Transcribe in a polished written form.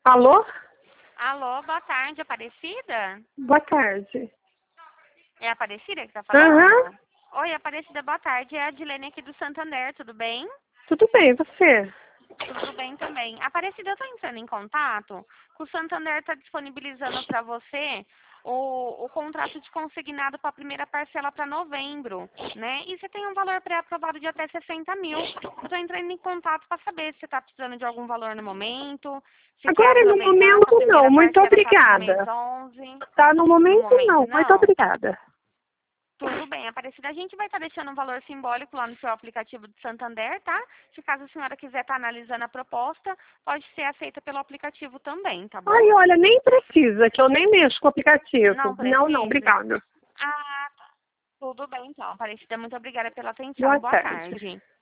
Alô? Alô, boa tarde, Aparecida? Boa tarde. É a Aparecida que tá falando? Aham. Oi, Aparecida, boa tarde. É a Dilene aqui do Santander, tudo bem? Tudo bem, e você? Tudo bem também. Aparecida, eu tô entrando em contato. O Santander está disponibilizando para você o contrato de consignado para a primeira parcela para novembro, né? E você tem um valor pré-aprovado de até 60 mil. Eu tô entrando em contato para saber se você está precisando de algum valor no momento, se quer Agora, no aproveitar essa momento, não. primeira Muito parcela está até o mês obrigada. 11. Tá, no No momento, momento, não. Muito não. obrigada. Tudo bem, Aparecida. A gente vai estar deixando um valor simbólico lá no seu aplicativo do Santander, tá? Se caso a senhora quiser estar analisando a proposta, pode ser aceita pelo aplicativo também, tá bom? Ai, olha, nem precisa, que eu nem mexo com o aplicativo. Não Não, não, precisa? obrigada. Ah, tá. Tudo bem, então. Aparecida, muito obrigada pela Boa atenção. Boa tarde. tarde.